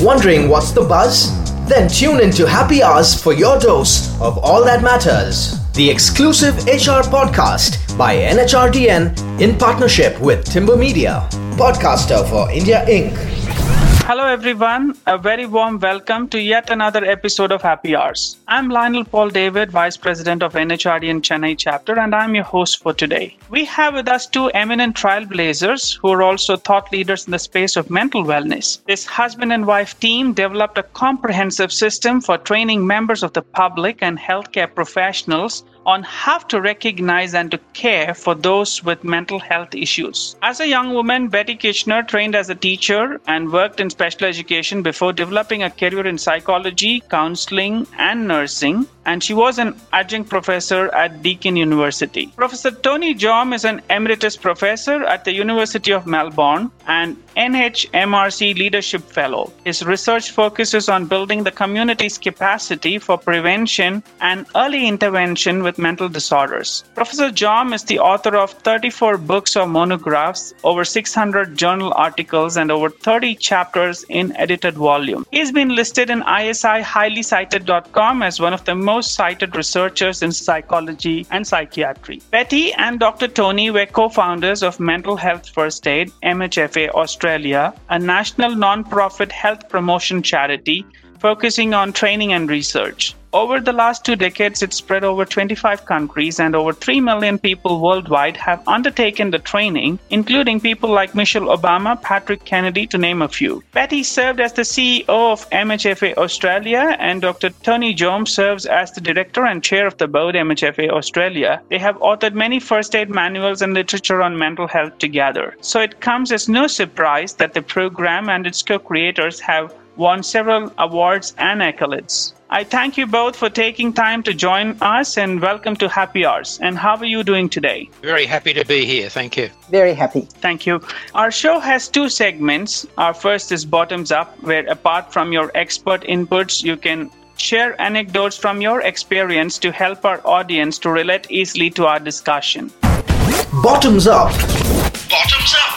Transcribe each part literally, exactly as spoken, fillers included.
Wondering what's the buzz? Then tune into Happy Hours for your dose of all that matters. The exclusive H R podcast by N H R D N in partnership with Timber Media, podcaster for India Incorporated. Hello everyone, a very warm welcome to yet another episode of Happy Hours. I'm Lionel Paul David, Vice President of N H R D N Chennai chapter, and I'm your host for today. We have with us two eminent trailblazers who are also thought leaders in the space of mental wellness. This husband and wife team developed a comprehensive system for training members of the public and healthcare professionals on how to recognize and to care for those with mental health issues. As a young woman, Betty Kitchener trained as a teacher and worked in special education before developing a career in psychology, counseling, and nursing, and she was an adjunct professor at Deakin University. Professor Tony Jom is an emeritus professor at the University of Melbourne and N H M R C Leadership Fellow. His research focuses on building the community's capacity for prevention and early intervention with mental disorders. Professor Jom is the author of thirty-four books or monographs, over six hundred journal articles, and over thirty chapters in edited volume. He's been listed in I S I highly cited dot com as one of the most cited researchers in psychology and psychiatry. Betty and Doctor Tony were co-founders of Mental Health First Aid, M H F A Australia, a national non-profit health promotion charity focusing on training and research. Over the last two decades, it's spread over twenty-five countries, and over three million people worldwide have undertaken the training, including people like Michelle Obama, Patrick Kennedy, to name a few. Betty served as the C E O of M H F A Australia, and Doctor Tony Jom serves as the director and chair of the board M H F A Australia. They have authored many first aid manuals and literature on mental health together. So it comes as no surprise that the program and its co-creators have won several awards and accolades. I thank you both for taking time to join us, and welcome to Happy Hours. And how are you doing today? Very happy to be here. Thank you. Very happy. Thank you. Our show has two segments. Our first is Bottoms Up, where apart from your expert inputs, you can share anecdotes from your experience to help our audience to relate easily to our discussion. Bottoms Up. Bottoms up.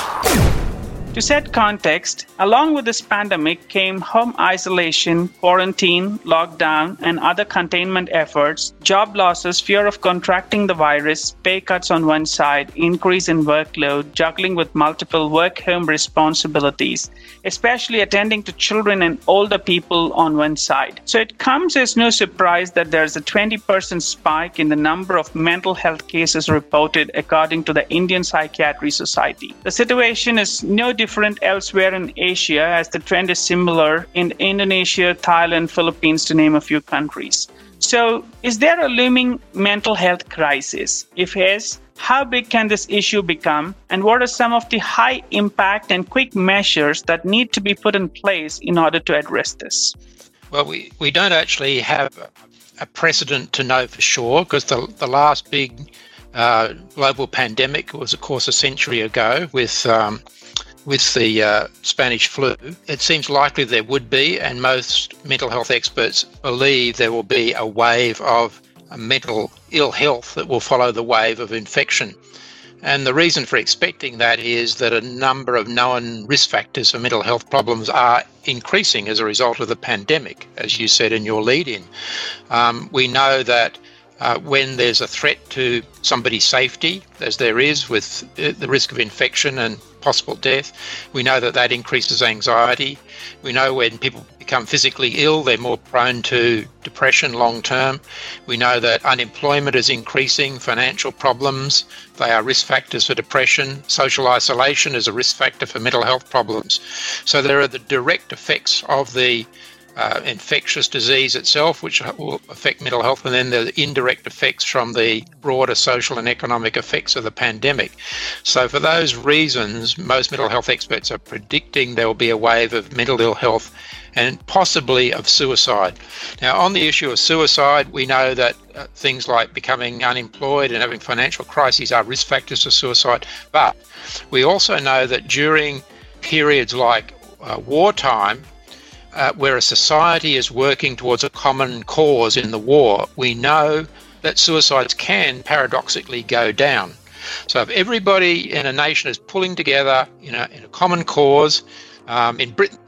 To set context, along with this pandemic came home isolation, quarantine, lockdown, and other containment efforts, job losses, fear of contracting the virus, pay cuts on one side, increase in workload, juggling with multiple work-home responsibilities, especially attending to children and older people on one side. So it comes as no surprise that there's a twenty percent spike in the number of mental health cases reported according to the Indian Psychiatry Society. The situation is no different elsewhere in Asia, as the trend is similar in Indonesia, Thailand, Philippines, to name a few countries. So, is there a looming mental health crisis? If yes, how big can this issue become? And what are some of the high impact and quick measures that need to be put in place in order to address this? Well, we, we don't actually have a precedent to know for sure, because the, the last big uh, global pandemic was, of course, a century ago with um, with the uh, Spanish flu. It seems likely there would be, and most mental health experts believe there will be a wave of uh, mental ill health that will follow the wave of infection. And the reason for expecting that is that a number of known risk factors for mental health problems are increasing as a result of the pandemic, as you said in your lead-in. Um, we know that Uh, when there's a threat to somebody's safety, as there is with uh, the risk of infection and possible death, we know that that increases anxiety. We know when people become physically ill, they're more prone to depression long term. We know that unemployment is increasing, financial problems, they are risk factors for depression. Social isolation is a risk factor for mental health problems. So there are the direct effects of the Uh, infectious disease itself, which will affect mental health, and then the indirect effects from the broader social and economic effects of the pandemic. So for those reasons, most mental health experts are predicting there will be a wave of mental ill health and possibly of suicide. Now, on the issue of suicide, we know that uh, things like becoming unemployed and having financial crises are risk factors for suicide, but we also know that during periods like uh, wartime, Uh, where a society is working towards a common cause in the war, we know that suicides can paradoxically go down. So if everybody in a nation is pulling together, you know, in a common cause, um, in Britain,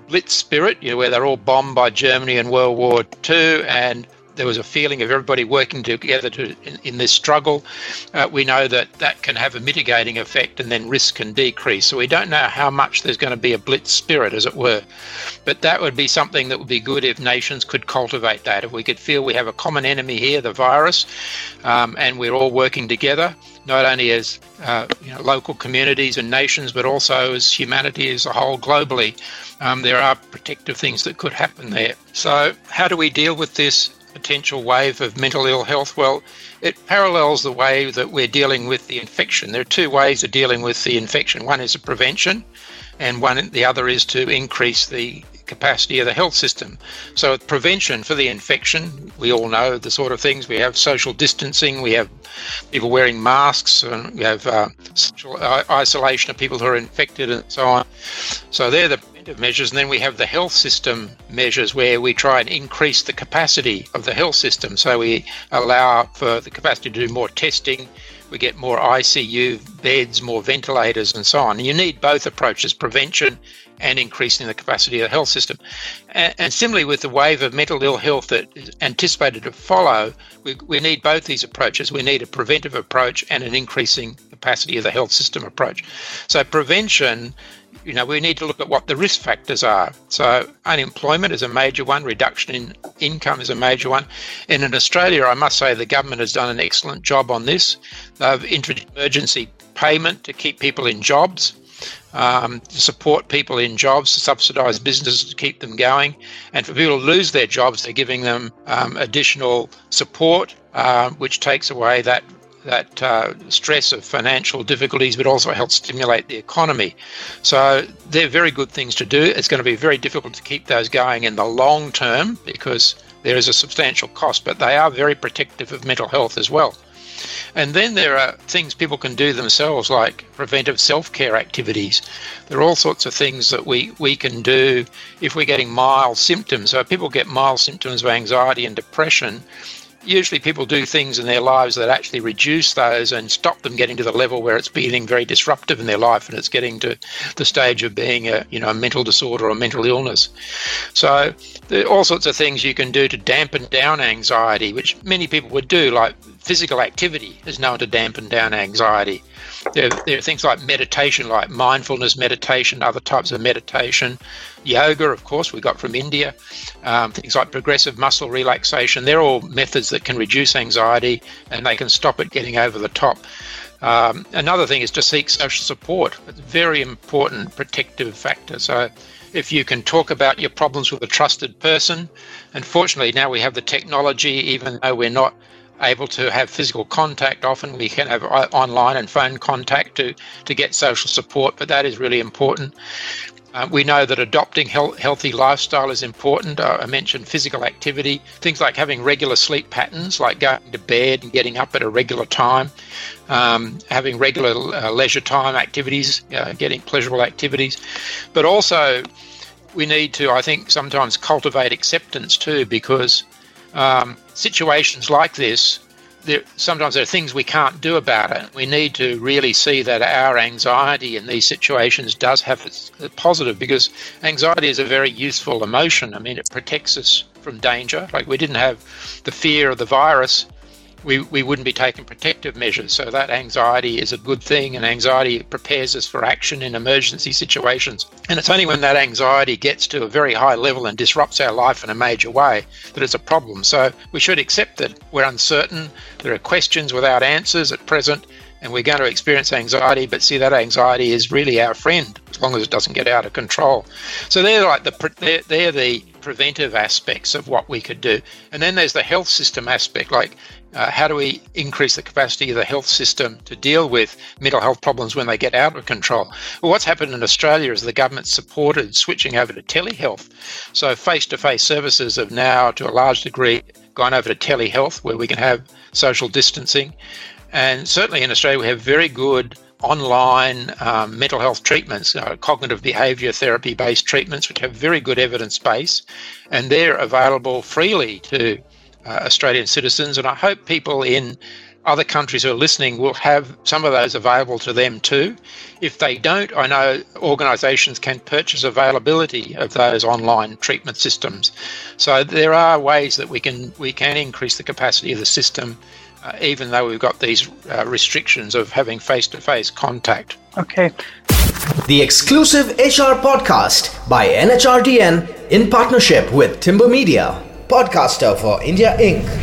Blitz spirit, you know, where they're all bombed by Germany in World War Two, and there was a feeling of everybody working together to, in, in this struggle. Uh, we know that that can have a mitigating effect, and then risk can decrease. So we don't know how much there's going to be a blitz spirit, as it were. But that would be something that would be good if nations could cultivate that. If we could feel we have a common enemy here, the virus, um, and we're all working together, not only as uh, you know, local communities and nations, but also as humanity as a whole globally. Um, there are protective things that could happen there. So how do we deal with this potential wave of mental ill health? Well, it parallels the way that we're dealing with the infection. There are two ways of dealing with the infection. One is a prevention, and one the other is to increase the capacity of the health system. So prevention for the infection, we all know the sort of things. We have social distancing, we have people wearing masks, and we have uh, social isolation of people who are infected and so on. So they're the preventive measures. And then we have the health system measures where we try and increase the capacity of the health system. So we allow for the capacity to do more testing, we get more I C U beds, more ventilators and so on. And you need both approaches, prevention and increasing the capacity of the health system. And, and similarly with the wave of mental ill health that is anticipated to follow, we, we need both these approaches. We need a preventive approach and an increasing capacity of the health system approach. So prevention, you know, we need to look at what the risk factors are. So unemployment is a major one, reduction in income is a major one. And in Australia, I must say the government has done an excellent job on this. They've introduced emergency payment to keep people in jobs, um, to support people in jobs, to subsidise businesses to keep them going. And for people to lose their jobs, they're giving them um, additional support, uh, which takes away that that uh, stress of financial difficulties, but also helps stimulate the economy. So they're very good things to do. It's going to be very difficult to keep those going in the long term because there is a substantial cost, but they are very protective of mental health as well. And then there are things people can do themselves, like preventive self-care activities. There are all sorts of things that we, we can do if we're getting mild symptoms. So if people get mild symptoms of anxiety and depression, usually people do things in their lives that actually reduce those and stop them getting to the level where it's being very disruptive in their life and it's getting to the stage of being a, you know, a mental disorder or a mental illness. So there are all sorts of things you can do to dampen down anxiety, which many people would do, like physical activity is known to dampen down anxiety. There, there are things like meditation, like mindfulness meditation, other types of meditation. Yoga, of course, we got from India. Um, things like progressive muscle relaxation. They're all methods that can reduce anxiety and they can stop it getting over the top. Um, another thing is to seek social support. It's a very important protective factor. So if you can talk about your problems with a trusted person, unfortunately now we have the technology, even though we're not able to have physical contact, often we can have online and phone contact to, to get social support, but that is really important. Uh, we know that adopting health, healthy lifestyle is important. Uh, I mentioned physical activity, things like having regular sleep patterns, like going to bed and getting up at a regular time, um, having regular uh, leisure time activities, uh, getting pleasurable activities. But also we need to, I think, sometimes cultivate acceptance too, because um, situations like this, there, sometimes there are things we can't do about it. We need to really see that our anxiety in these situations does have its positive, because anxiety is a very useful emotion. I mean, it protects us from danger. Like, we didn't have the fear of the virus, we, we wouldn't be taking protective measures. So that anxiety is a good thing, and anxiety prepares us for action in emergency situations. And it's only when that anxiety gets to a very high level and disrupts our life in a major way that it's a problem. So we should accept that we're uncertain, there are questions without answers at present, and we're going to experience anxiety, but see, that anxiety is really our friend as long as it doesn't get out of control. So they're like the they're, they're the preventive aspects of what we could do. And then there's the health system aspect, like uh, how do we increase the capacity of the health system to deal with mental health problems when they get out of control? Well, what's happened in Australia is the government supported switching over to telehealth. So face-to-face services have now, to a large degree, gone over to telehealth, where we can have social distancing. And certainly in Australia, we have very good online um, mental health treatments, uh, cognitive behaviour therapy-based treatments, which have very good evidence base, and they're available freely to uh, Australian citizens. And I hope people in other countries who are listening will have some of those available to them too. If they don't, I know organisations can purchase availability of those online treatment systems. So there are ways that we can we can increase the capacity of the system, uh, even though we've got these uh, restrictions of having face-to-face contact. Okay. The exclusive H R podcast by N H R D N in partnership with Timber Media, podcaster for India Incorporated.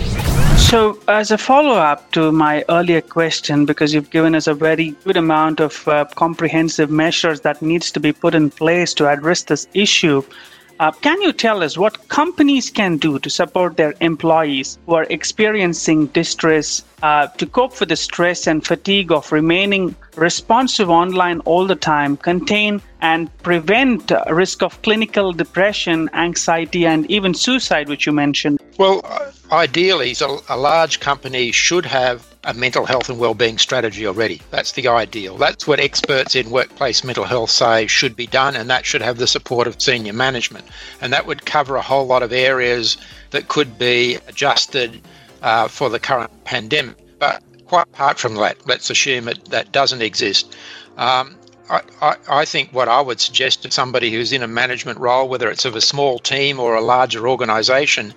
So as a follow-up to my earlier question, because you've given us a very good amount of uh, comprehensive measures that needs to be put in place to address this issue, uh, can you tell us what companies can do to support their employees who are experiencing distress, uh, to cope with the stress and fatigue of remaining responsive online all the time, contain and prevent uh, risk of clinical depression, anxiety, and even suicide, which you mentioned? Well, ideally, so a large company should have a mental health and wellbeing strategy already. That's the ideal. That's what experts in workplace mental health say should be done, and that should have the support of senior management. And that would cover a whole lot of areas that could be adjusted uh, for the current pandemic. But quite apart from that, let's assume it, that doesn't exist. Um, I, I, I think what I would suggest to somebody who's in a management role, whether it's of a small team or a larger organisation,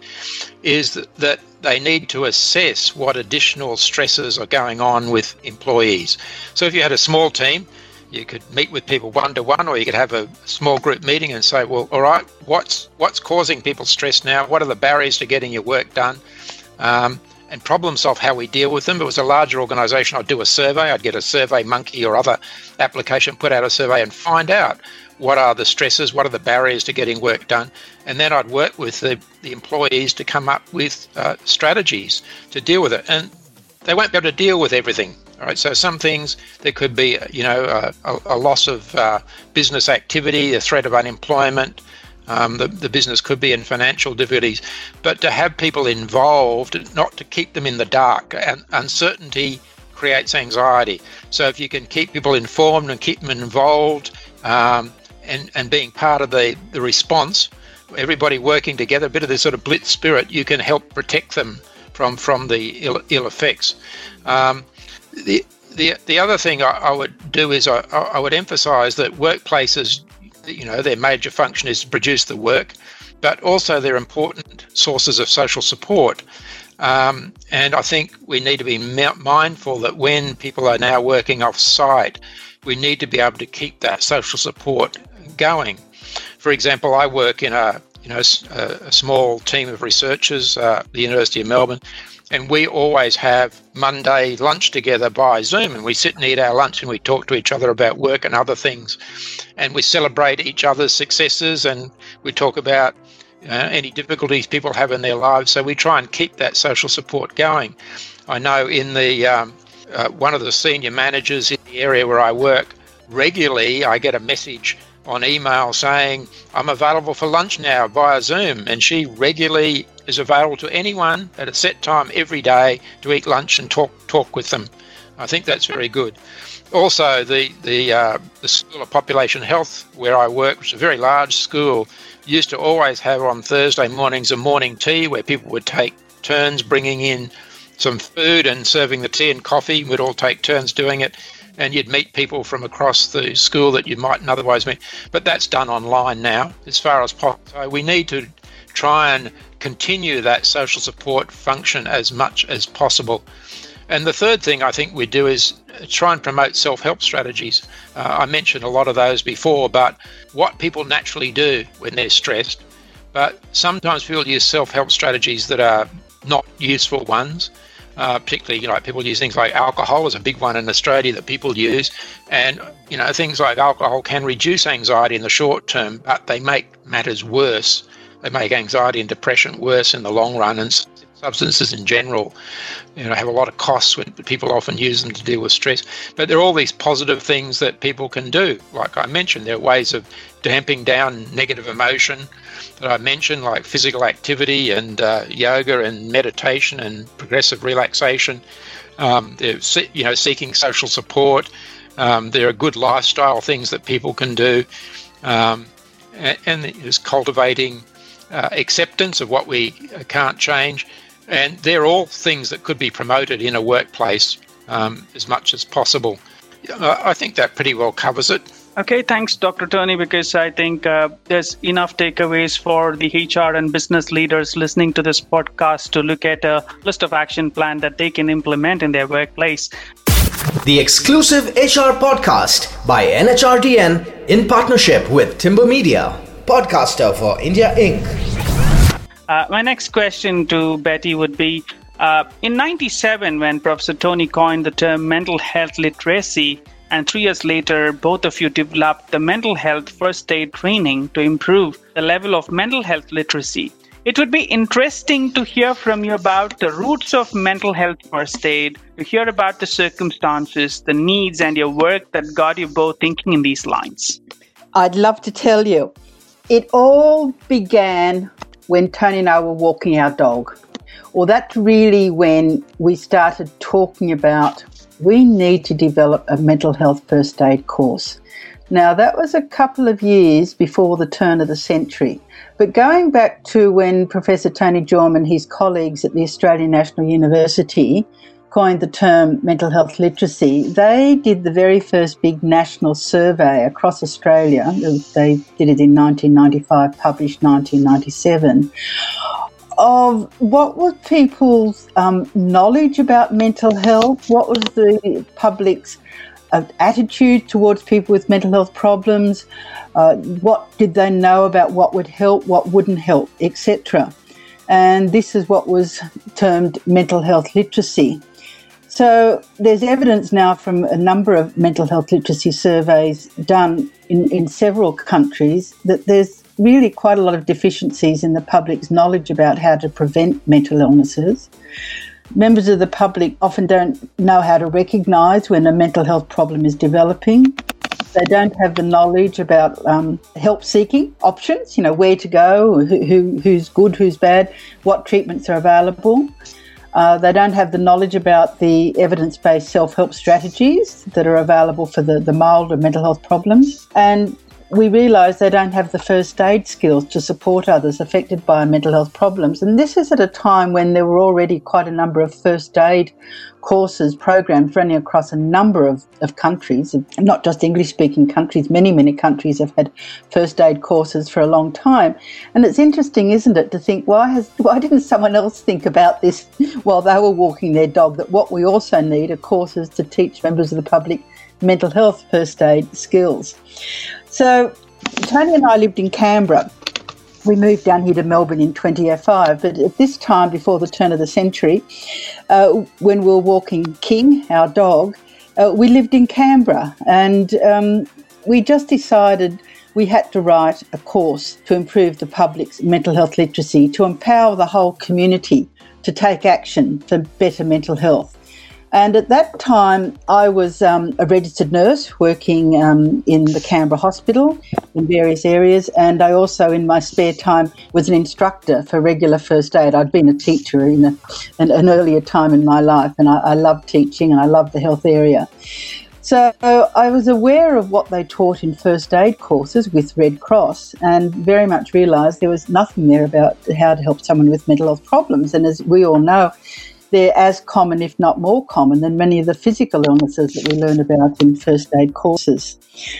is that, that they need to assess what additional stresses are going on with employees. So if you had a small team, you could meet with people one-to-one, or you could have a small group meeting and say, well, all right, what's what's causing people stress now? What are the barriers to getting your work done? Um, and problem solve how we deal with them. If it was a larger organisation, I'd do a survey. I'd get a Survey Monkey or other application, put out a survey and find out what are the stresses, what are the barriers to getting work done. And then I'd work with the, the employees to come up with uh, strategies to deal with it. And they won't be able to deal with everything. All right, so some things, there could be, you know, a, a loss of uh, business activity, a threat of unemployment. Um, the, the business could be in financial difficulties, but to have people involved, not to keep them in the dark. And uncertainty creates anxiety. So if you can keep people informed and keep them involved, um, and, and being part of the, the response, everybody working together, a bit of this sort of blitz spirit, you can help protect them from, from the ill, ill effects. Um, the, the, the other thing I, I would do is I, I would emphasise that workplaces, you know, their major function is to produce the work, but also they're important sources of social support. Um, and I think we need to be mindful that when people are now working off-site, we need to be able to keep that social support going. For example, I work in a, you know, a, a small team of researchers uh, at the University of Melbourne, and we always have Monday lunch together by Zoom, and we sit and eat our lunch and we talk to each other about work and other things, and we celebrate each other's successes, and we talk about uh, any difficulties people have in their lives. So we try and keep that social support going. I know in the um, uh, one of the senior managers in the area where I work, regularly I get a message on email saying, I'm available for lunch now via Zoom, and she regularly is available to anyone at a set time every day to eat lunch and talk talk with them. I think that's very good. Also, the the, uh, the School of Population Health where I work, which is a very large school, used to always have on Thursday mornings a morning tea where people would take turns bringing in some food and serving the tea and coffee. We'd all take turns doing it, and you'd meet people from across the school that you mightn't otherwise meet. But that's done online now as far as possible. So we need to try and continue that social support function as much as possible. And the third thing I think we do is try and promote self-help strategies. Uh, I mentioned a lot of those before, but what people naturally do when they're stressed. But sometimes people use self-help strategies that are not useful ones. Uh, particularly, you know, people use things like alcohol is a big one in Australia that people use. And, you know, things like alcohol can reduce anxiety in the short term, but they make matters worse. They make anxiety and depression worse in the long run. And substances in general, you know, have a lot of costs when people often use them to deal with stress. But there are all these positive things that people can do. Like I mentioned, there are ways of damping down negative emotion that I mentioned, like physical activity and uh, yoga and meditation and progressive relaxation. Um, they're, you know, seeking social support. Um, there are good lifestyle things that people can do. Um, and, and there's cultivating uh, acceptance of what we can't change. And they're all things that could be promoted in a workplace um, as much as possible. I think that pretty well covers it. Okay, thanks, Doctor Tony, because I think uh, there's enough takeaways for the H R and business leaders listening to this podcast to look at a list of action plan that they can implement in their workplace. The exclusive H R podcast by N H R D N in partnership with Timber Media, podcaster for India Incorporated. Uh, my next question to Betty would be, uh, in ninety-seven, when Professor Tony coined the term mental health literacy, and three years later, both of you developed the mental health first aid training to improve the level of mental health literacy. It would be interesting to hear from you about the roots of mental health first aid, to hear about the circumstances, the needs, and your work that got you both thinking in these lines. I'd love to tell you. It all began when Tony and I were walking our dog. Well, that's really when we started talking about we need to develop a mental health first aid course. Now, that was a couple of years before the turn of the century. But going back to when Professor Tony Jorm and his colleagues at the Australian National University coined the term mental health literacy, they did the very first big national survey across Australia. They did it in nineteen ninety-five, published nineteen ninety-seven, of what was people's um, knowledge about mental health, what was the public's uh, attitude towards people with mental health problems, uh, what did they know about what would help, what wouldn't help, et cetera. And this is what was termed mental health literacy. So there's evidence now from a number of mental health literacy surveys done in, in several countries that there's really quite a lot of deficiencies in the public's knowledge about how to prevent mental illnesses. Members of the public often don't know how to recognise when a mental health problem is developing. They don't have the knowledge about um, help-seeking options, you know, where to go, who, who, who's good, who's bad, what treatments are available. Uh, they don't have the knowledge about the evidence-based self-help strategies that are available for the, the milder mental health problems. And we realise they don't have the first aid skills to support others affected by mental health problems. And this is at a time when there were already quite a number of first aid courses, programs running across a number of, of countries, not just English-speaking countries. Many, many countries have had first aid courses for a long time. And it's interesting, isn't it, to think, why has why didn't someone else think about this while they were walking their dog, that what we also need are courses to teach members of the public mental health first aid skills. So Tony and I lived in Canberra. We moved down here to Melbourne in twenty oh five, but at this time, before the turn of the century, uh, when we were walking King, our dog, uh, we lived in Canberra, and um, we just decided we had to write a course to improve the public's mental health literacy, to empower the whole community to take action for better mental health. And at that time, I was um, a registered nurse working um, in the Canberra Hospital in various areas, and I also, in my spare time, was an instructor for regular first aid. I'd been a teacher in a, an, an earlier time in my life, and I, I loved teaching and I loved the health area. So I was aware of what they taught in first aid courses with Red Cross, and very much realised there was nothing there about how to help someone with mental health problems. And as we all know, they're as common, if not more common, than many of the physical illnesses that we learn about in first aid courses.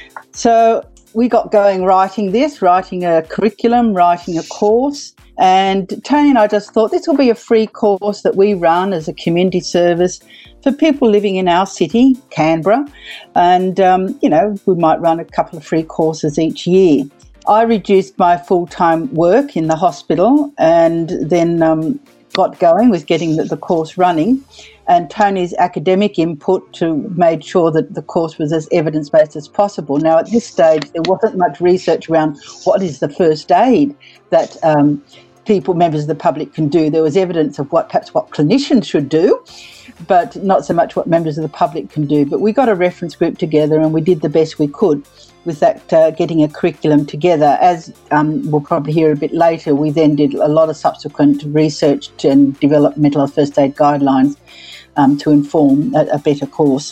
So we got going writing this, writing a curriculum, writing a course. And Tony and I just thought this will be a free course that we run as a community service for people living in our city, Canberra. And, um, you know, we might run a couple of free courses each year. I reduced my full-time work in the hospital and then um, got going with getting the, the course running, and Tony's academic input to made sure that the course was as evidence-based as possible. Now, at this stage, there wasn't much research around what is the first aid that um, people, members of the public can do. There was evidence of what perhaps what clinicians should do, but not so much what members of the public can do. But we got a reference group together and we did the best we could with that, uh, getting a curriculum together. As um, we'll probably hear a bit later, we then did a lot of subsequent research and developed mental health first aid guidelines um, to inform a, a better course.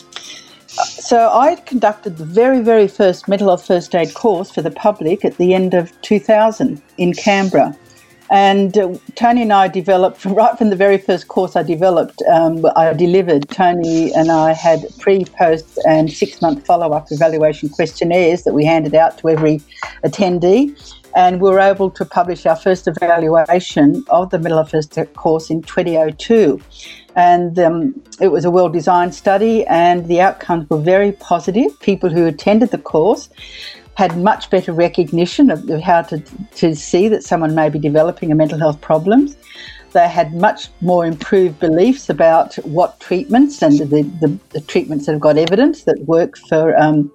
So I conducted the very, very first mental health first aid course for the public at the end of two thousand in Canberra. And uh, Tony and I developed, right from the very first course I developed, um, I delivered, Tony and I had pre, post and six-month follow-up evaluation questionnaires that we handed out to every attendee. And we were able to publish our first evaluation of the Mental Health First Aid course in twenty oh two. And um, it was a well-designed study, and the outcomes were very positive. People who attended the course had much better recognition of how to, to see that someone may be developing a mental health problem. They had much more improved beliefs about what treatments and the, the, the treatments that have got evidence that work for um,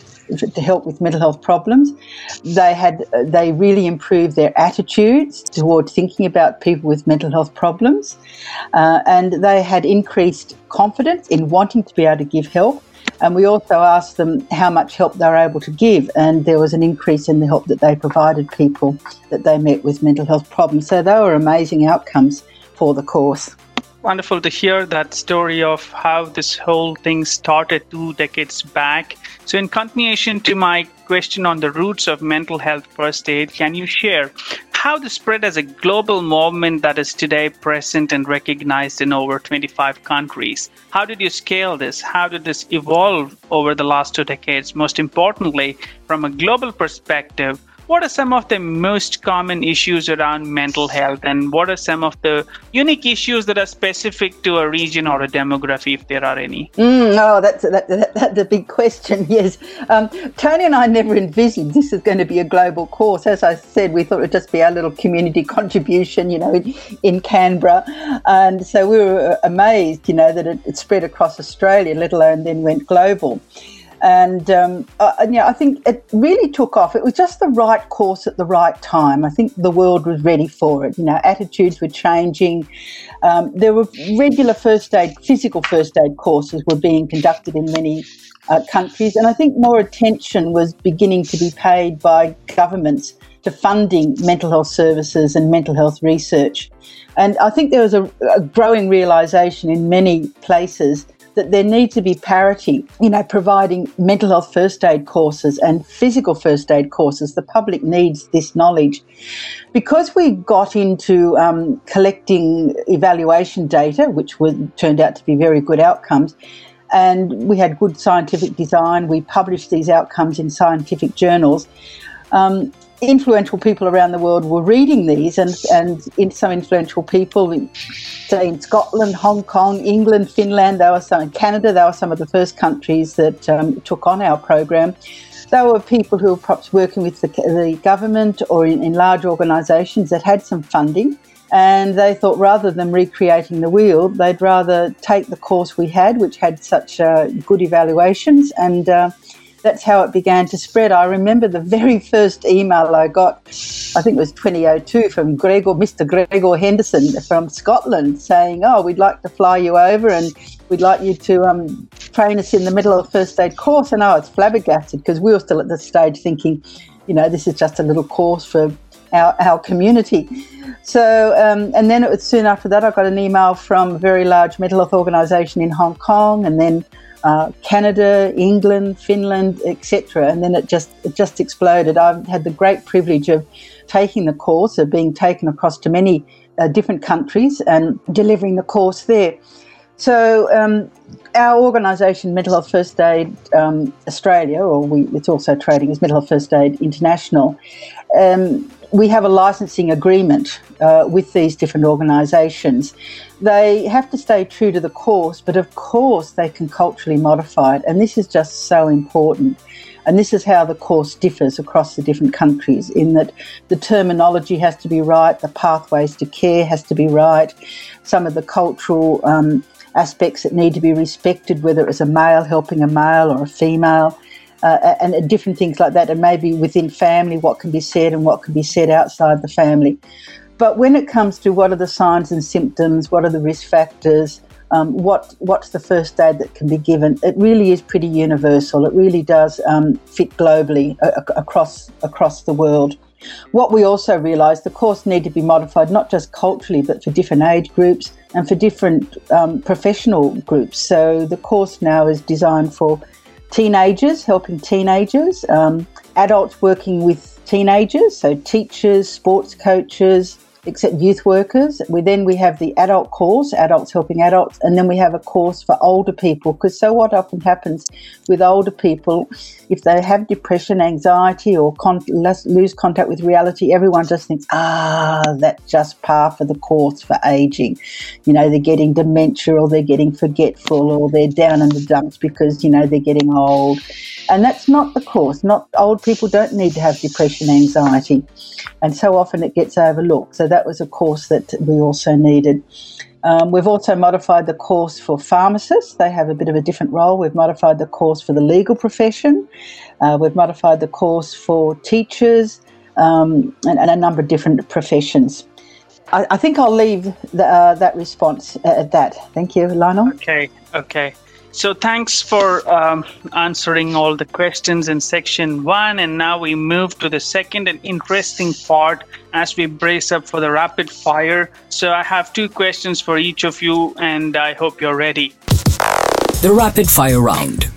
to help with mental health problems. They had they really improved their attitudes toward thinking about people with mental health problems, uh, and they had increased confidence in wanting to be able to give help. And we also asked them how much help they were able to give, and there was an increase in the help that they provided people that they met with mental health problems. So they were amazing outcomes for the course. Wonderful to hear that story of how this whole thing started two decades back. So in continuation to my question on the roots of mental health first aid, can you share how this spread as a global movement that is today present and recognized in over twenty-five countries? How did you scale this? How did this evolve over the last two decades? Most importantly, from a global perspective, what are some of the most common issues around mental health, and what are some of the unique issues that are specific to a region or a demography, if there are any? Mm, oh, that's, that, that, that's a big question, yes. Um, Tony and I never envisioned this is going to be a global course. As I said, we thought it would just be our little community contribution, you know, in, in Canberra. And so we were amazed, you know, that it, it spread across Australia, let alone then went global. And, um, uh, and yeah, I think it really took off. It was just the right course at the right time. I think the world was ready for it. You know, attitudes were changing. Um, there were regular first aid, physical first aid courses were being conducted in many uh, countries. And I think more attention was beginning to be paid by governments to funding mental health services and mental health research. And I think there was a, a growing realisation in many places that there needs to be parity, you know, providing mental health first aid courses and physical first aid courses. The public needs this knowledge. Because we got into um, collecting evaluation data, which was, turned out to be very good outcomes, and we had good scientific design, we published these outcomes in scientific journals. Um, influential people around the world were reading these, and, and in some influential people, say in Scotland, Hong Kong, England, Finland, they were some in Canada, they were some of the first countries that um, took on our program. They were people who were perhaps working with the, the government or in, in large organisations that had some funding, and they thought rather than recreating the wheel, they'd rather take the course we had, which had such uh, good evaluations, and uh, that's how it began to spread. I remember the very first email I got, I think it was twenty oh two, from Gregor, Mister Gregor Henderson from Scotland, saying, oh, we'd like to fly you over and we'd like you to um, train us in the mental health first aid course. And I was flabbergasted because we were still at this stage thinking, you know, this is just a little course for our, our community. So, um, and then it was soon after that I got an email from a very large mental health organisation in Hong Kong, and then Uh, Canada, England, Finland, et cetera, and then it just it just exploded. I've had the great privilege of taking the course, of being taken across to many uh, different countries and delivering the course there. So um, our organisation, Mental Health First Aid um, Australia, or we, it's also trading as Mental Health First Aid International, um, we have a licensing agreement uh, with these different organisations. They have to stay true to the course, but of course they can culturally modify it, and this is just so important. And this is how the course differs across the different countries, in that the terminology has to be right, the pathways to care has to be right, some of the cultural um, aspects that need to be respected, whether it's a male helping a male or a female, uh, and different things like that, and maybe within family what can be said and what can be said outside the family. But when it comes to what are the signs and symptoms, what are the risk factors, um, what what's the first aid that can be given, it really is pretty universal. It really does um, fit globally uh, across across the world. What we also realised, the course need to be modified not just culturally but for different age groups and for different um, professional groups. So the course now is designed for teenagers, helping teenagers, um, adults working with teenagers, so teachers, sports coaches, except youth workers. We then we have the adult course, adults helping adults, and then we have a course for older people, because so what often happens with older people, if they have depression, anxiety, or con- lose contact with reality, everyone just thinks, ah, that's just par for the course for aging. You know, they're getting dementia, or they're getting forgetful, or they're down in the dumps because, you know, they're getting old. And that's not the course. Not old people don't need to have depression, anxiety. And so often it gets overlooked. So that was a course that we also needed. Um, we've also modified the course for pharmacists. They have a bit of a different role. We've modified the course for the legal profession. Uh, we've modified the course for teachers um, and, and a number of different professions. I, I think I'll leave the, uh, that response at that. Thank you, Lionel. Okay, okay. So thanks for um, answering all the questions in section one. And now we move to the second and interesting part as we brace up for the rapid fire. So I have two questions for each of you, and I hope you're ready. The rapid fire round.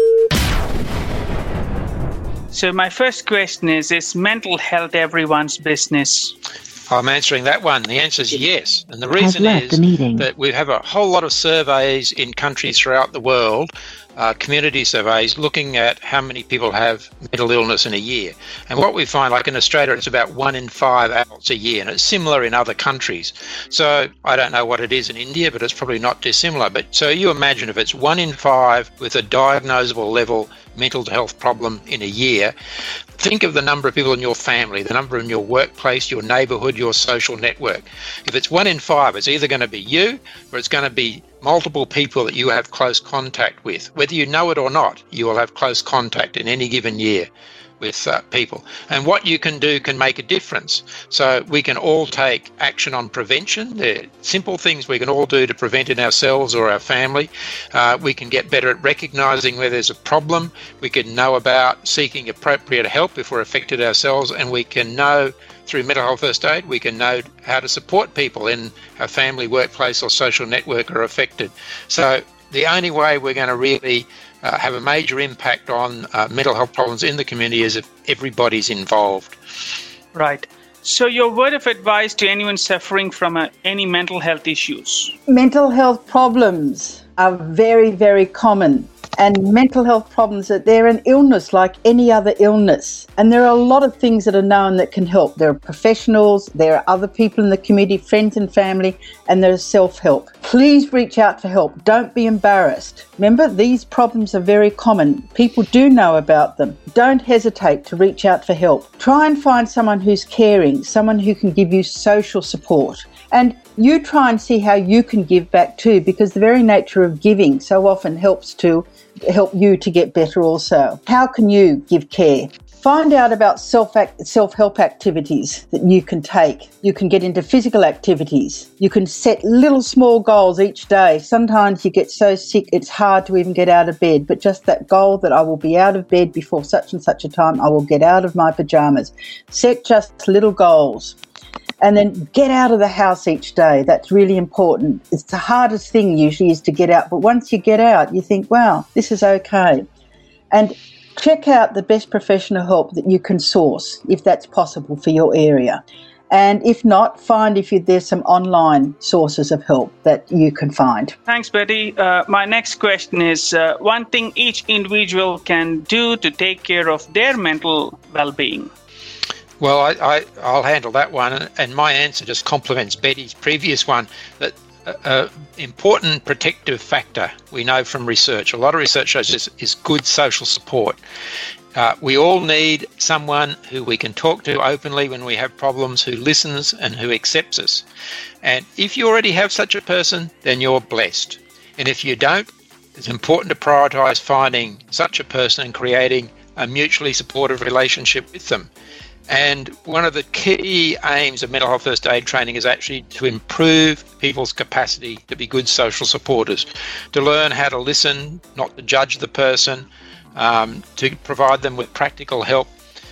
So my first question is, is mental health everyone's business? I'm answering that one. The answer is yes. And the reason is that we have a whole lot of surveys in countries throughout the world, uh, community surveys, looking at how many people have mental illness in a year. And what we find, like in Australia, it's about one in five adults a year, and it's similar in other countries. So I don't know what it is in India, but it's probably not dissimilar. But so you imagine if it's one in five with a diagnosable level mental health problem in a year, think of the number of people in your family, the number in your workplace, your neighbourhood, your social network. If it's one in five, it's either going to be you or it's going to be multiple people that you have close contact with. Whether you know it or not, you will have close contact in any given year with uh, people. And what you can do can make a difference. So we can all take action on prevention. They're simple things we can all do to prevent in ourselves or our family. Uh, we can get better at recognising where there's a problem. We can know about seeking appropriate help if we're affected ourselves, and we can know through mental health first aid, we can know how to support people in our family, workplace or social network are affected. So the only way we're going to really uh, have a major impact on uh, mental health problems in the community is if everybody's involved. Right. So your word of advice to anyone suffering from uh, any mental health issues? Mental health problems are very, very common. And mental health problems, they're an illness like any other illness. And there are a lot of things that are known that can help. There are professionals, there are other people in the community, friends and family, and there's self-help. Please reach out for help. Don't be embarrassed. Remember, these problems are very common. People do know about them. Don't hesitate to reach out for help. Try and find someone who's caring, someone who can give you social support. And you try and see how you can give back too, because the very nature of giving so often helps to help you to get better also. How can you give care? Find out about self self-help activities that you can take. You can get into physical activities. You can set little small goals each day. Sometimes you get so sick it's hard to even get out of bed, but just that goal that I will be out of bed before such and such a time, I will get out of my pajamas. Set just little goals. And then get out of the house each day. That's really important. It's the hardest thing usually is to get out. But once you get out, you think, wow, this is okay. And check out the best professional help that you can source, if that's possible for your area. And if not, find if you, there's some online sources of help that you can find. Thanks, Betty. Uh, my next question is, uh, one thing each individual can do to take care of their mental well-being. Well, I, I, I'll handle that one, and my answer just complements Betty's previous one, that an important protective factor we know from research, a lot of research shows this, is good social support. Uh, we all need someone who we can talk to openly when we have problems, who listens and who accepts us. And if you already have such a person, then you're blessed. And if you don't, it's important to prioritise finding such a person and creating a mutually supportive relationship with them. And one of the key aims of mental health first aid training is actually to improve people's capacity to be good social supporters, to learn how to listen, not to judge the person, um, to provide them with practical help.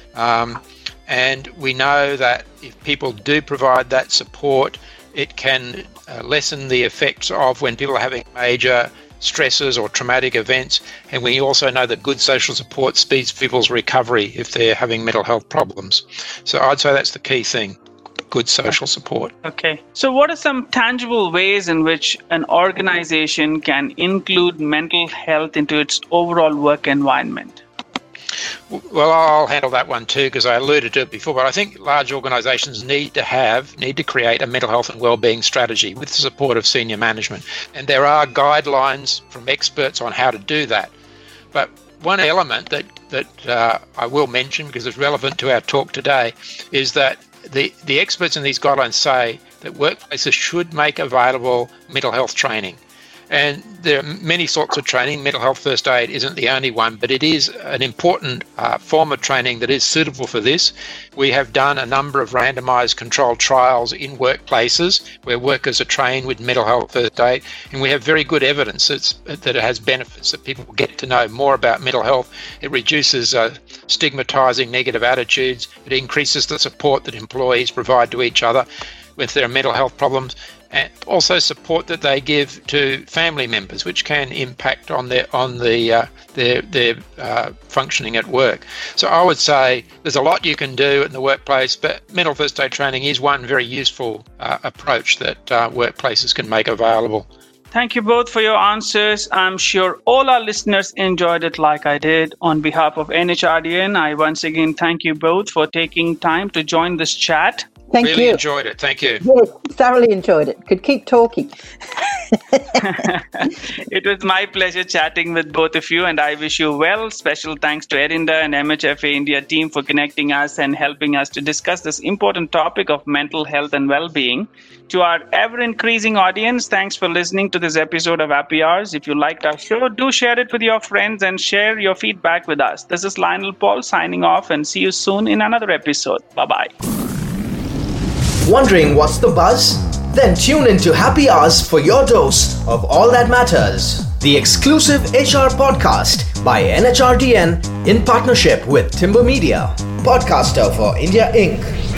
Um, and we know that if people do provide that support, it can uh, lessen the effects of when people are having major stresses or traumatic events, and we also know that good social support speeds people's recovery if they're having mental health problems. So I'd say that's the key thing. good social support. Okay. So what are some tangible ways in which an organization can include mental health into its overall work environment? Well, I'll handle that one too, because I alluded to it before, but I think large organisations need to have, need to create a mental health and wellbeing strategy with the support of senior management. And there are guidelines from experts on how to do that. But one element that, that uh, I will mention, because it's relevant to our talk today, is that the, the experts in these guidelines say that workplaces should make available mental health training. And there are many sorts of training. Mental health first aid isn't the only one, but it is an important uh, form of training that is suitable for this. We have done a number of randomised controlled trials in workplaces where workers are trained with mental health first aid, and we have very good evidence that's, that it has benefits, that people get to know more about mental health. It reduces uh, stigmatising negative attitudes. It increases the support that employees provide to each other with their mental health problems, and also support that they give to family members, which can impact on their on the uh, their their uh, functioning at work. So I would say there's a lot you can do in the workplace, but mental first aid training is one very useful uh, approach that uh, workplaces can make available. Thank you both for your answers. I'm sure all our listeners enjoyed it like I did. On behalf of N H R D N, I once again thank you both for taking time to join this chat. Thank really you. enjoyed it. Thank you. Yes, thoroughly enjoyed it. Could keep talking. It was my pleasure chatting with both of you, and I wish you well. Special thanks to Erinda and M H F A India team for connecting us and helping us to discuss this important topic of mental health and well-being. To our ever-increasing audience, thanks for listening to this episode of Happy Hours. If you liked our show, do share it with your friends and share your feedback with us. This is Lionel Paul signing off, and see you soon in another episode. Bye-bye. Wondering what's the buzz? Then tune into Happy Hours for your dose of all that matters. The exclusive H R podcast by N H R D N in partnership with Timber Media, podcaster for India Incorporated